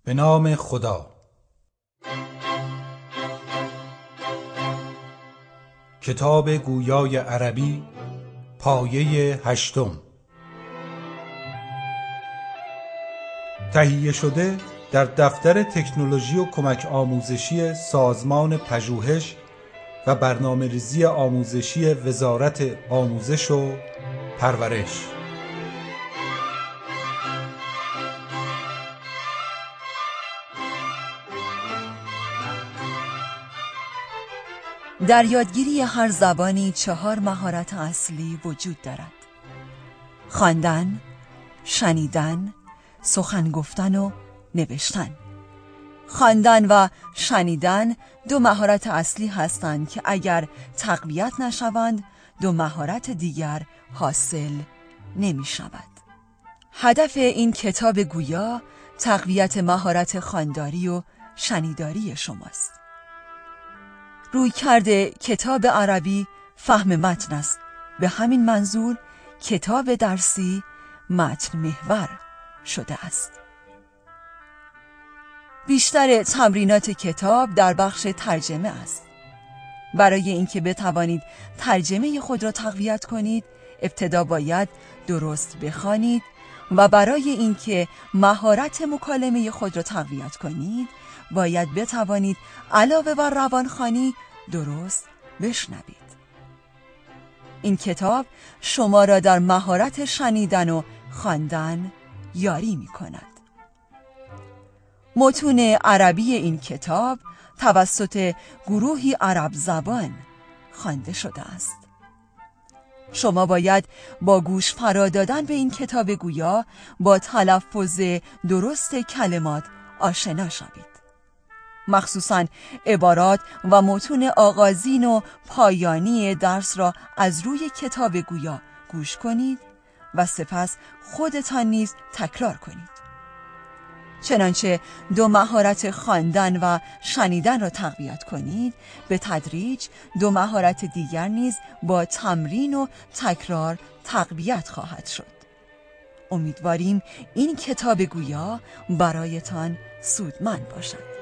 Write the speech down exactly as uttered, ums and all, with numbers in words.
به نام خدا. کتاب گویای عربی، پایه هشتم. تهیه شده در دفتر تکنولوژی و کمک آموزشی سازمان پژوهش و برنامه‌ریزی آموزشی وزارت آموزش و پرورش. در یادگیری هر زبانی چهار مهارت اصلی وجود دارد: خواندن، شنیدن، سخن گفتن و نوشتن. خواندن و شنیدن دو مهارت اصلی هستند که اگر تقویت نشوند دو مهارت دیگر حاصل نمی شود. هدف این کتاب گویا تقویت مهارت خوانداری و شنیداری شماست. روی کرده کتاب عربی فهم متن است. به همین منظور کتاب درسی متن محور شده است. بیشتر تمرینات کتاب در بخش ترجمه است. برای اینکه بتوانید ترجمه خود را تقویت کنید، ابتدا باید درست بخوانید و برای اینکه مهارت مکالمه خود را تقویت کنید، باید بتوانید علاوه بر روانخوانی درست بشنوید. این کتاب شما را در مهارت شنیدن و خواندن یاری می کند. متون عربی این کتاب توسط گروهی عرب زبان خوانده شده است. شما باید با گوش فرا دادن به این کتاب گویا با تلفظ درست کلمات آشنا شوید. مخصوصاً عبارات و متون آغازین و پایانی درس را از روی کتاب گویا گوش کنید و سپس خودتان نیز تکرار کنید. چنانچه دو مهارت خواندن و شنیدن را تقویت کنید، به تدریج دو مهارت دیگر نیز با تمرین و تکرار تقویت خواهد شد. امیدواریم این کتاب گویا برایتان سودمند باشد.